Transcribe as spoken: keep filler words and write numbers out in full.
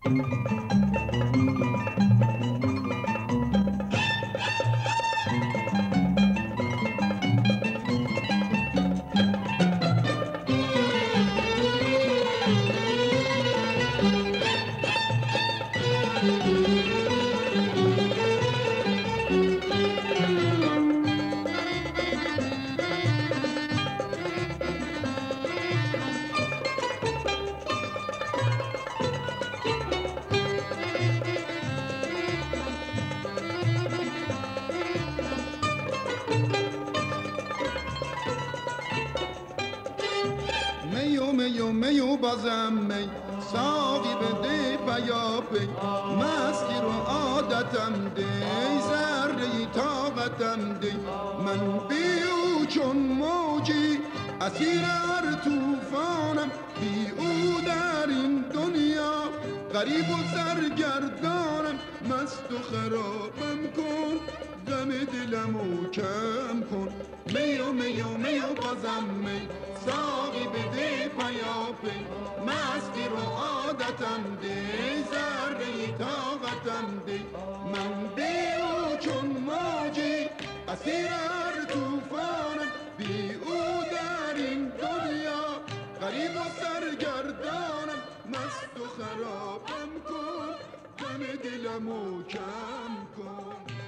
میو میو میو بازم می ساقی بده پیاپی مستی رو عادتم دی ذره طاقتم دی من بیو چون موجی اسیر هر توفانم بی او در این دنیا غریب و سرگردانم مست و خرابم کن غم دلمو کم کن میو میو میو بازم می ساقی بده پیاپی مستی رو عادتم دی ذره طاقتم دی من بیو چون موجی اسیر هر توفانم بی او در این دنیا غریب و سرگردانم مست و خرابم کن غم دلمو کم کن